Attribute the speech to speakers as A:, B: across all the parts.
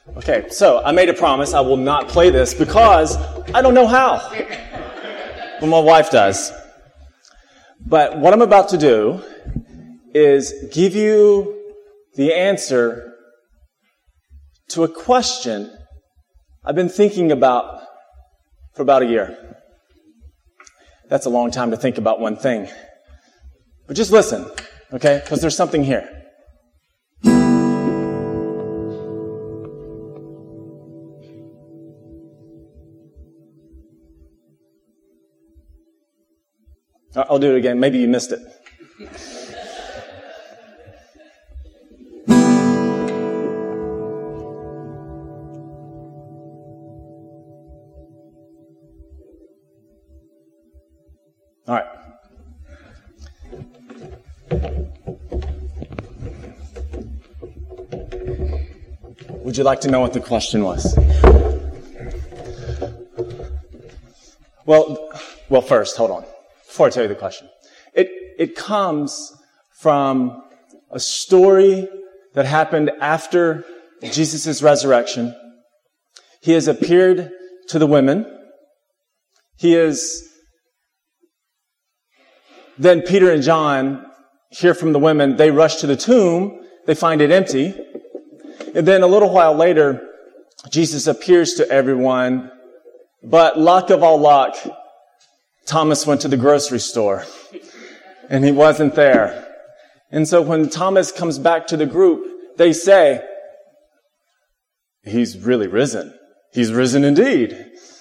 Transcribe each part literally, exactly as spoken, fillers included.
A: Okay, so I made a promise I will not play this because I don't know how. Well, my wife does. But what I'm about to do is give you the answer to a question I've been thinking about for about a year. That's a long time to think about one thing. But just listen, okay? Because there's something here. I'll do it again. Maybe you missed it. All right. Would you like to know what the question was? Well, well, first, hold on. Before I tell you the question, it, it comes from a story that happened after Jesus' resurrection. He has appeared to the women. He is, then Peter and John hear from the women. They rush to the tomb. They find it empty. And then a little while later, Jesus appears to everyone. But luck of all luck, Thomas went to the grocery store, and he wasn't there. And so when Thomas comes back to the group, they say, he's really risen. He's risen indeed.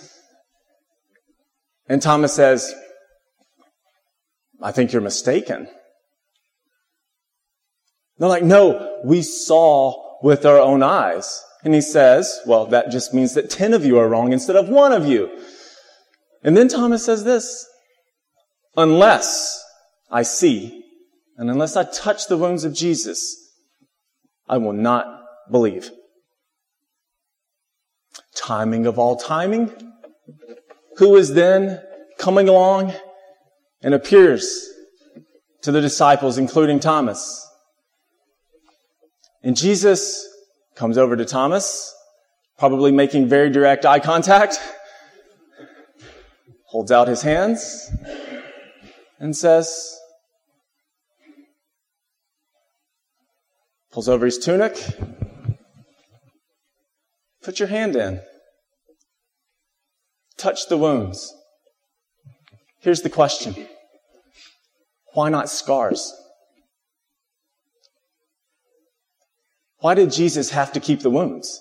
A: And Thomas says, I think you're mistaken. They're like, no, we saw with our own eyes. And he says, well, that just means that ten of you are wrong instead of one of you. And then Thomas says this, unless I see, and unless I touch the wounds of Jesus, I will not believe. Timing of all timing. Who is then coming along and appears to the disciples, including Thomas? And Jesus comes over to Thomas, probably making very direct eye contact, holds out his hands and says, pulls over his tunic, put your hand in, touch the wounds. Here's the question. Why not scars? Why did Jesus have to keep the wounds?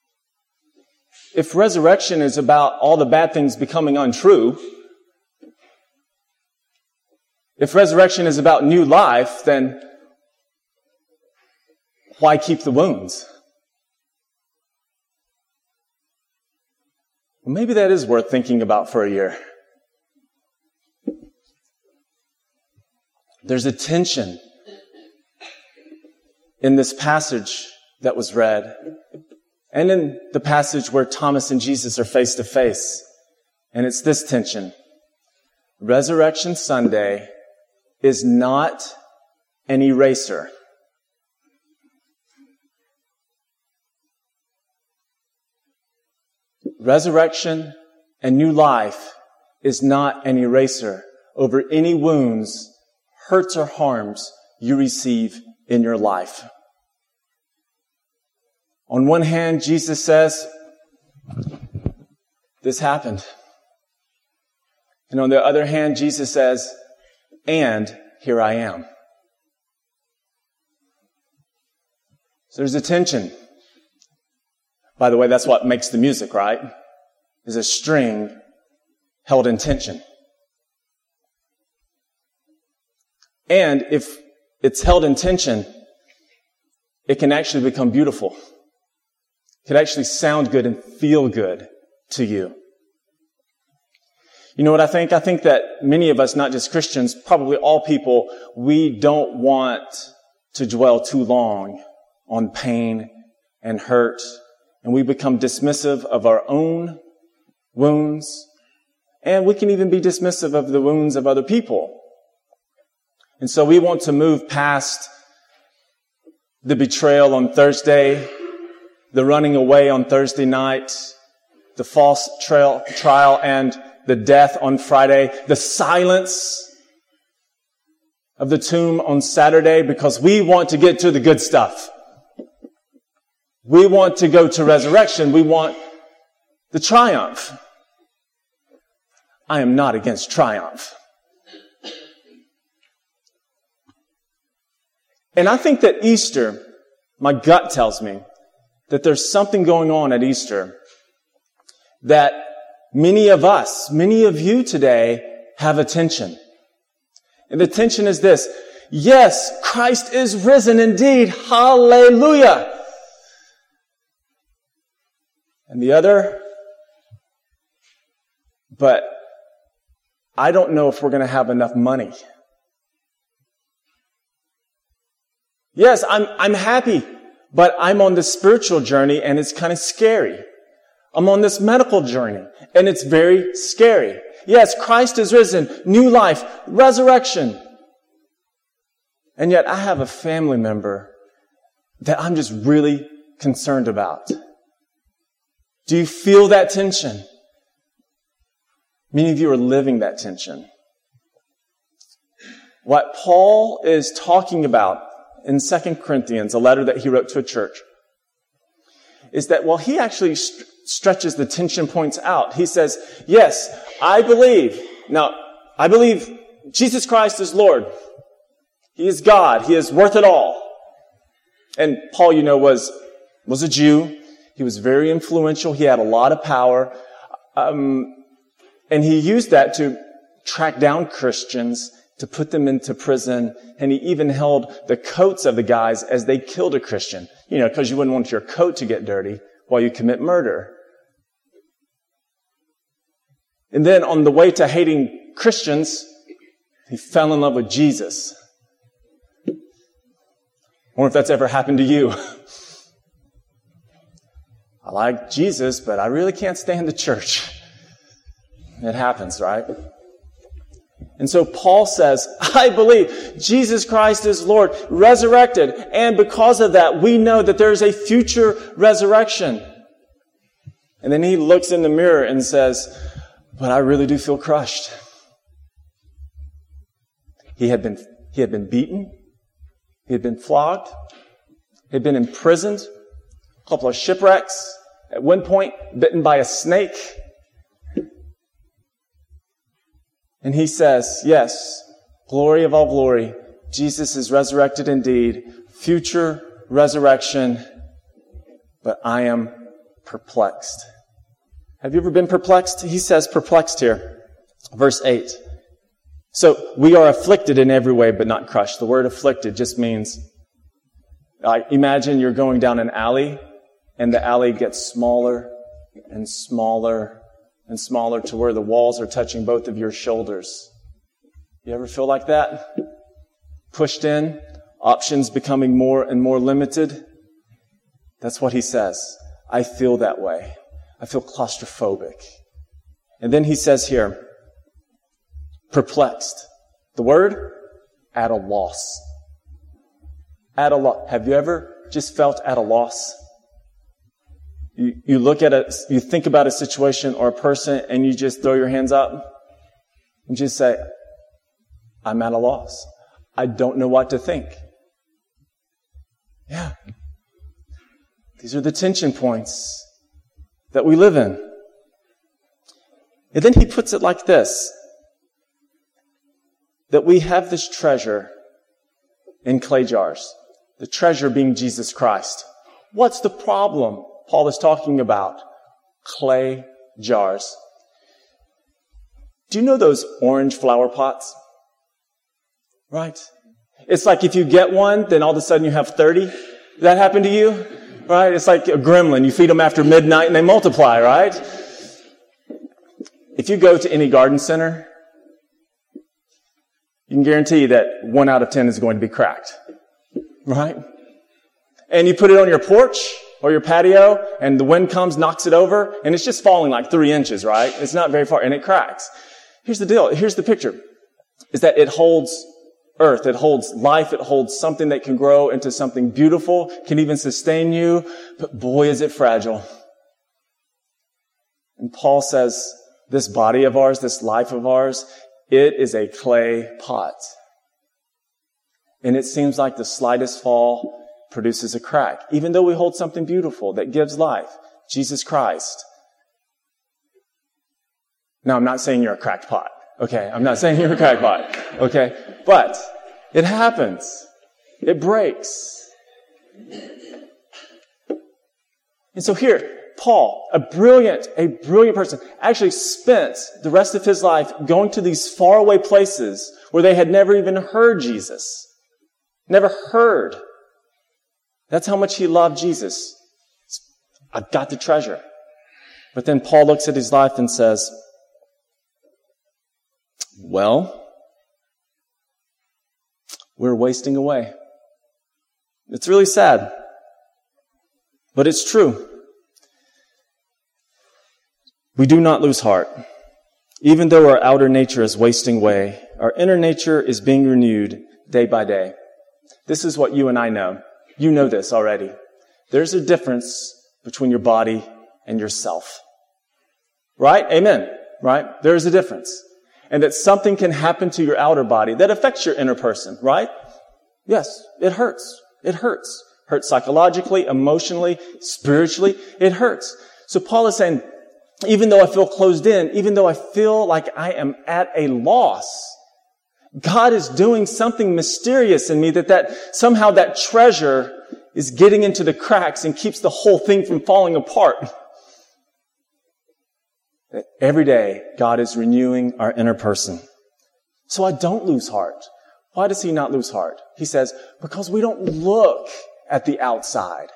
A: If resurrection is about all the bad things becoming untrue, if resurrection is about new life, then why keep the wounds? Well, maybe that is worth thinking about for a year. There's a tension in this passage that was read, and in the passage where Thomas and Jesus are face to face. And it's this tension. Resurrection Sunday is not an eraser. Resurrection and new life is not an eraser over any wounds, hurts, or harms you receive in your life. On one hand, Jesus says, this happened. And on the other hand, Jesus says, and here I am. So there's a tension. By the way, that's what makes the music, right? Is a string held in tension. And if it's held in tension, it can actually become beautiful. It can actually sound good and feel good to you. You know what I think? I think that many of us, not just Christians, probably all people, we don't want to dwell too long on pain and hurt. And we become dismissive of our own wounds. And we can even be dismissive of the wounds of other people. And so we want to move past the betrayal on Thursday the running away on Thursday night, the false trail, trial, and the death on Friday, the silence of the tomb on Saturday, because we want to get to the good stuff. We want to go to resurrection. We want the triumph. I am not against triumph. And I think that Easter, my gut tells me that there's something going on at Easter that many of us, many of you today have a tension. And the tension is this: yes, Christ is risen indeed. Hallelujah. And the other, but I don't know if we're going to have enough money. Yes, I'm, I'm happy, but I'm on this spiritual journey and it's kind of scary. I'm on this medical journey and it's very scary. Yes, Christ is risen, new life, resurrection. And yet I have a family member that I'm just really concerned about. Do you feel that tension? Many of you are living that tension. What Paul is talking about in Second Corinthians, a letter that he wrote to a church, is that while he actually st- stretches the tension points out, he says, yes, I believe. Now, I believe Jesus Christ is Lord. He is God. He is worth it all. And Paul, you know, was, was a Jew. He was very influential. He had a lot of power. Um, and he used that to track down Christians, to put them into prison. And he even held the coats of the guys as they killed a Christian. You know, because you wouldn't want your coat to get dirty while you commit murder. And then on the way to hating Christians, he fell in love with Jesus. I wonder if that's ever happened to you. I like Jesus, but I really can't stand the church. It happens, right? And so Paul says, I believe Jesus Christ is Lord, resurrected. And because of that, we know that there is a future resurrection. And then he looks in the mirror and says, but I really do feel crushed. He had been, he had been beaten. He had been flogged. He had been imprisoned. A couple of shipwrecks. At one point, bitten by a snake. And he says, yes, glory of all glory, Jesus is resurrected indeed, future resurrection, but I am perplexed. Have you ever been perplexed? He says perplexed here. Verse eight. So, we are afflicted in every way, but not crushed. The word afflicted just means, uh, imagine you're going down an alley, and the alley gets smaller and smaller and smaller to where the walls are touching both of your shoulders. You ever feel like that? Pushed in, options becoming more and more limited. That's what he says. I feel that way. I feel claustrophobic. And then he says here, perplexed. The word, at a loss. At a loss. Have you ever just felt at a loss? You, you look at it, you think about a situation or a person and you just throw your hands up and just say, I'm at a loss. I don't know what to think. Yeah. These are the tension points that we live in. And then he puts it like this, that we have this treasure in clay jars. The treasure being Jesus Christ. What's the problem Paul is talking about? Clay jars. Do you know those orange flower pots? Right? It's like if you get one, then all of a sudden you have thirty. Did that happen to you? Right? It's like a gremlin. You feed them after midnight and they multiply, right? If you go to any garden center, you can guarantee that one out of ten is going to be cracked. Right? And you put it on your porch or your patio, and the wind comes, knocks it over, and it's just falling like three inches, right? It's not very far, and it cracks. Here's the deal. Here's the picture. Is that it holds earth. It holds life. It holds something that can grow into something beautiful, can even sustain you. But boy, is it fragile. And Paul says, this body of ours, this life of ours, it is a clay pot. And it seems like the slightest fall produces a crack. Even though we hold something beautiful that gives life, Jesus Christ. Now, I'm not saying you're a cracked pot. Okay, I'm not saying you're a crackpot. Okay, but it happens. It breaks. And so here, Paul, a brilliant, a brilliant person, actually spent the rest of his life going to these faraway places where they had never even heard Jesus. Never heard. That's how much he loved Jesus. I've got the treasure. But then Paul looks at his life and says, well, we're wasting away. It's really sad, but it's true. We do not lose heart. Even though our outer nature is wasting away, our inner nature is being renewed day by day. This is what you and I know. You know this already. There's a difference between your body and yourself. Right? Amen. Right? There's a difference. And that something can happen to your outer body that affects your inner person, right? Yes, it hurts. It hurts. Hurts psychologically, emotionally, spiritually. It hurts. So Paul is saying, even though I feel closed in, even though I feel like I am at a loss, God is doing something mysterious in me that, that somehow that treasure is getting into the cracks and keeps the whole thing from falling apart. That every day, God is renewing our inner person. So I don't lose heart. Why does he not lose heart? He says, because we don't look at the outside.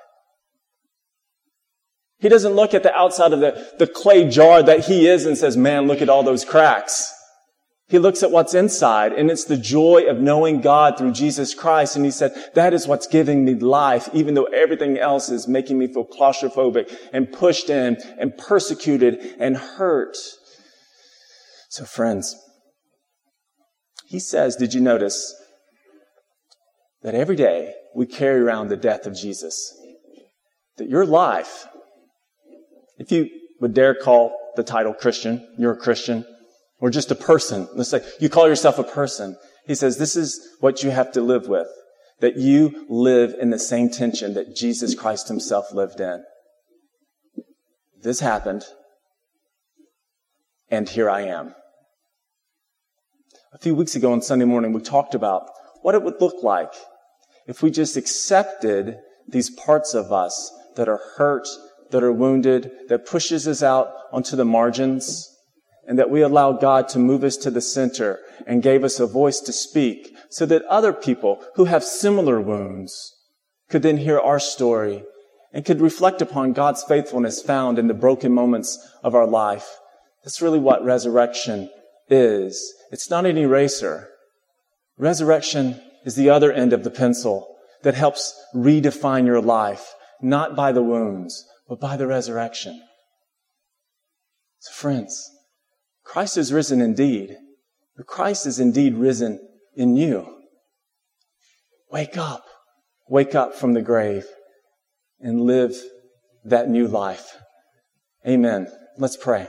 A: He doesn't look at the outside of the, the clay jar that he is and says, man, look at all those cracks. He looks at what's inside, and it's the joy of knowing God through Jesus Christ. And he said, that is what's giving me life, even though everything else is making me feel claustrophobic and pushed in and persecuted and hurt. So friends, he says, did you notice that every day we carry around the death of Jesus? That your life, if you would dare call the title Christian, you're a Christian, or just a person. Let's say you call yourself a person. He says this is what you have to live with. That you live in the same tension that Jesus Christ himself lived in. This happened, and here I am. A few weeks ago on Sunday morning, we talked about what it would look like if we just accepted these parts of us that are hurt, that are wounded, that pushes us out onto the margins, and that we allow God to move us to the center and gave us a voice to speak so that other people who have similar wounds could then hear our story and could reflect upon God's faithfulness found in the broken moments of our life. That's really what resurrection is. It's not an eraser. Resurrection is the other end of the pencil that helps redefine your life, not by the wounds, but by the resurrection. So friends, Christ is risen indeed, but Christ is indeed risen in you. Wake up. Wake up from the grave and live that new life. Amen. Let's pray.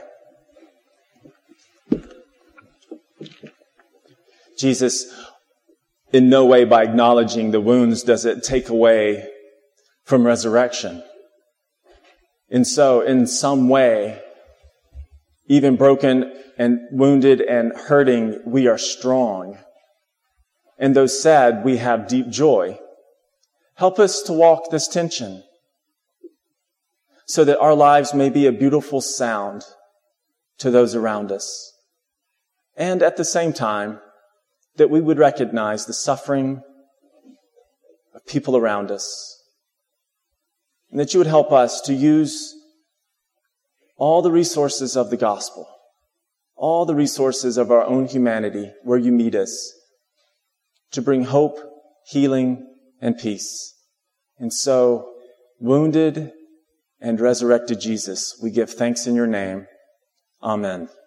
A: Jesus, in no way by acknowledging the wounds does it take away from resurrection. And so, in some way, even broken and wounded and hurting, we are strong. And though sad, we have deep joy. Help us to walk this tension so that our lives may be a beautiful sound to those around us. And at the same time, that we would recognize the suffering of people around us. And that you would help us to use all the resources of the gospel, all the resources of our own humanity where you meet us, to bring hope, healing, and peace. And so, wounded and resurrected Jesus, we give thanks in your name. Amen.